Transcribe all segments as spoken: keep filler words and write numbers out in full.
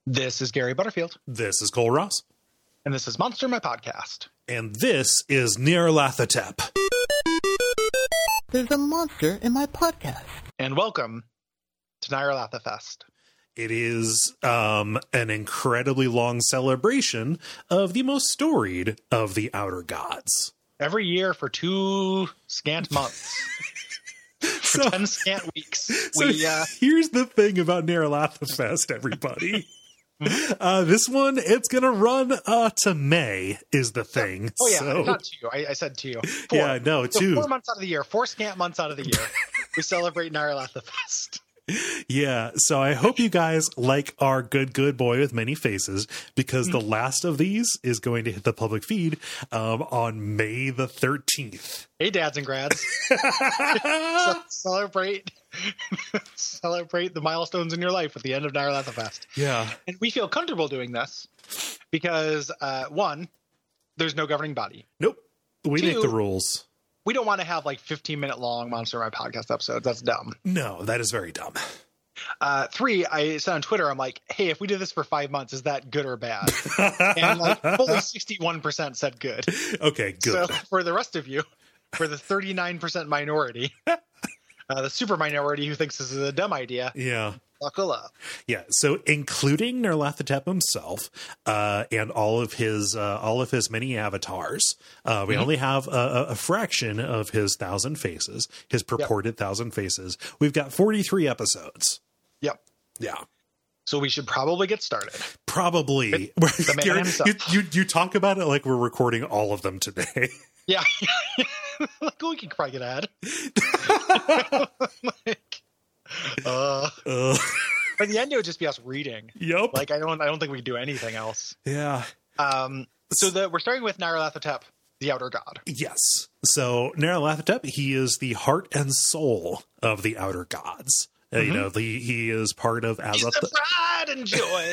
This is Gary Butterfield. This is Cole Ross. And this is Monster, my podcast. And this is Nyarlathotep. There's a monster in my podcast. And welcome to Nyarlathotep. It is um, an incredibly long celebration of the most storied of the Outer Gods. Every year for two scant months. For so, ten scant weeks. So we, uh... here's the thing about Nyarlathotep, everybody. Uh, this one, it's going to run uh, to May is the thing. Oh, yeah. So, not two. I, I said two. Four. Yeah, no, so two. Four months out of the year. Four scant months out of the year. We celebrate Nyarlathotep. Yeah, so I hope you guys like our good, good boy with many faces, because the last of these is going to hit the public feed um, on May the thirteenth. Hey, dads and grads. So celebrate celebrate the milestones in your life with the end of Nyarlathotep. Yeah. And we feel comfortable doing this because, uh, one, there's no governing body. Nope. We Two, make the rules. We don't want to have like fifteen minute long Monster My Podcast episodes. That's dumb. No, that is very dumb. Uh, three, I said on Twitter, I'm like, hey, if we did this for five months, is that good or bad? And like fully sixty-one percent said good. Okay, good. So for the rest of you, for the thirty-nine percent minority, uh, the super minority who thinks this is a dumb idea. Yeah. Buckle up. Yeah, so including Nyarlathotep himself uh, and all of his uh, all of his many avatars, uh, we mm-hmm. only have a, a fraction of his thousand faces, his purported yep. thousand faces. We've got forty-three episodes. Yep. Yeah. So we should probably get started. Probably. The man himself. You, you, you talk about it like we're recording all of them today. Yeah. Like, we can probably get ad. Like, uh, uh. By the end, it would just be us reading. Yep. Like, I don't, I don't think we could do anything else. Yeah. Um. So the we're starting with Nyarlathotep, the Outer God. Yes. So Nyarlathotep, he is the heart and soul of the Outer Gods. Uh, mm-hmm. You know, the, he is part of Azathoth. He's the pride and joy.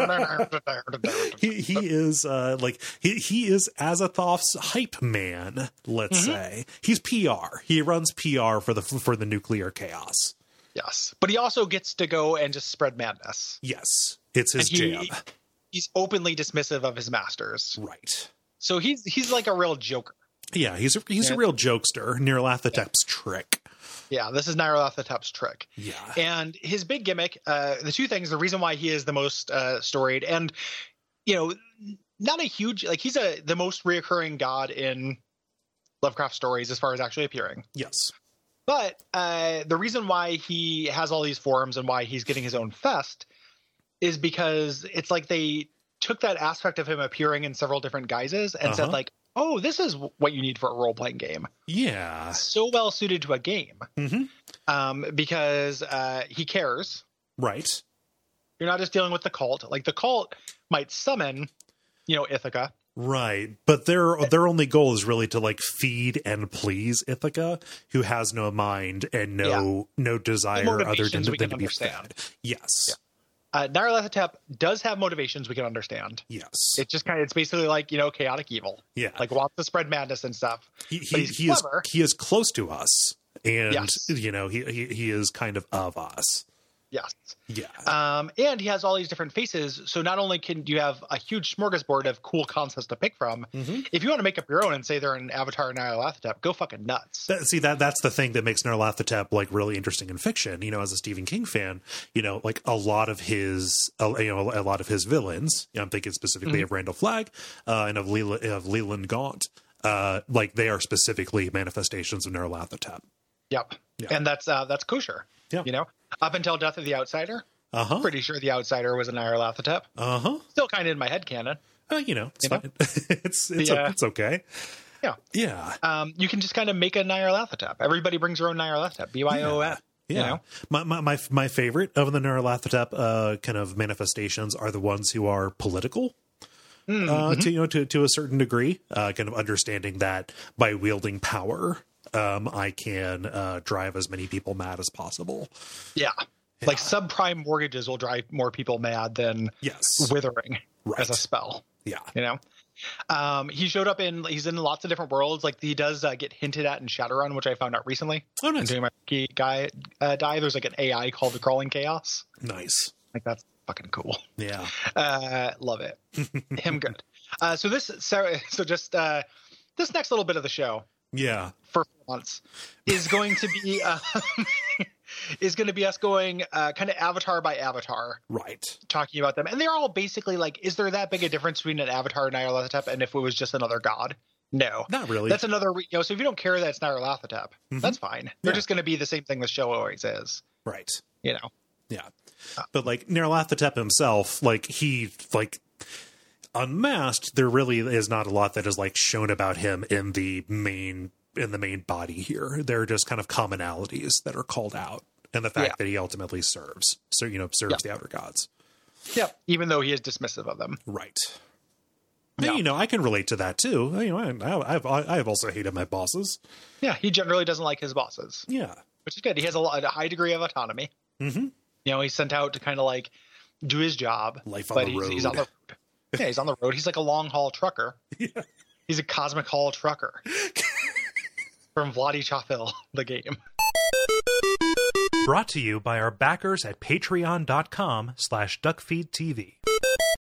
he he is uh, like he he is Azathoth's hype man. Let's mm-hmm. say he's P R. He runs P R for the for the nuclear chaos. Yes, but he also gets to go and just spread madness. Yes, it's his he, jam. He's openly dismissive of his masters. Right. So he's he's like a real joker. Yeah, he's a, he's yeah. a real jokester. Nyarlathotep's yeah. trick. Yeah, this is Nyarlathotep's trick. Yeah. And his big gimmick, uh, the two things, the reason why he is the most uh, storied, and, you know, not a huge, like, he's a the most reoccurring god in Lovecraft stories as far as actually appearing. Yes. But uh, the reason why he has all these forms and why he's getting his own fest is because it's like they took that aspect of him appearing in several different guises and uh-huh. said, like, oh, this is what you need for a role-playing game. Yeah. So well suited to a game. Mm-hmm. Um, because uh, he cares. Right. You're not just dealing with the cult. Like, the cult might summon, you know, Ithaca. Right. But their their only goal is really to, like, feed and please Ithaca, who has no mind and no yeah. no desire other than, than to be fed. Yes. Yeah. Uh, Nyarlathotep does have motivations we can understand. Yes. It's just kind of, it's basically like, you know, chaotic evil. Yeah. Like, wants to spread madness and stuff. He, he, he's he is he is close to us. And, yes. you know, he, he he is kind of of us. Yes. Yeah. Um, and he has all these different faces. So not only can you have a huge smorgasbord of cool concepts to pick from, mm-hmm. if you want to make up your own and say they're an avatar of Nyarlathotep, go fucking nuts. That, see, that that's the thing that makes Nyarlathotep, like, really interesting in fiction. You know, as a Stephen King fan, you know, like, a lot of his, uh, you know, a lot of his villains, you know, I'm thinking specifically mm-hmm. of Randall Flagg uh, and of, Leland, of Leland Gaunt, uh, like, they are specifically manifestations of Nyarlathotep. Yep. Yeah. And that's uh, that's kosher. Yeah. You know, up until Death of the Outsider. Uh-huh. Pretty sure the Outsider was a Nyarlathotep. Uh-huh. Still kind of in my head canon. Uh, you know, it's you fine. Know? it's it's, the, uh, it's okay. Yeah. Yeah. Um, you can just kind of make a Nyarlathotep. Everybody brings their own Nyarlathotep. B Y O F. Yeah. You know? My, my my my favorite of the Nyarlathotep uh, kind of manifestations are the ones who are political. Mm-hmm. Uh, to you know, to to a certain degree, uh, kind of understanding that by wielding power, um, I can uh, drive as many people mad as possible. Yeah. yeah. Like subprime mortgages will drive more people mad than yes. withering right. as a spell. Yeah. You know? Um, he showed up in, he's in lots of different worlds. Like he does uh, get hinted at in Shadowrun, which I found out recently. Oh, nice. I'm doing my guy uh, die. There's like an A I called the Crawling Chaos. Nice. Like that's fucking cool. Yeah. Uh, love it. Him good. Uh, so this, so just uh, this next little bit of the show. Yeah. For months is going to be uh, is going to be us going uh, kind of avatar by avatar, right? Talking about them, and they're all basically like, is there that big a difference between an avatar and Nyarlathotep, and if it was just another god? No, not really. That's another, you know. So if you don't care that it's Nyarlathotep, mm-hmm. that's fine. They're yeah. just going to be the same thing the show always is, right? You know, yeah. Uh, but like Nyarlathotep himself, like he like. Unmasked, there really is not a lot that is like shown about him in the main in the main body here. There are just kind of commonalities that are called out, and the fact yeah. that he ultimately serves, so you know, serves yeah. the outer gods. Yeah, even though he is dismissive of them, right? Yeah. You know, I can relate to that too. You know, I, I've I have also hated my bosses. Yeah, he generally doesn't like his bosses. Yeah, which is good. He has a, lot, a high degree of autonomy. Mm-hmm. You know, he's sent out to kind of like do his job. Life on but the he's, road. He's on the road. Yeah, he's on the road. He's like a long haul trucker. Yeah. He's a cosmic haul trucker from Vladichovil, the game. Brought to you by our backers at patreon.com slash duckfeedtv.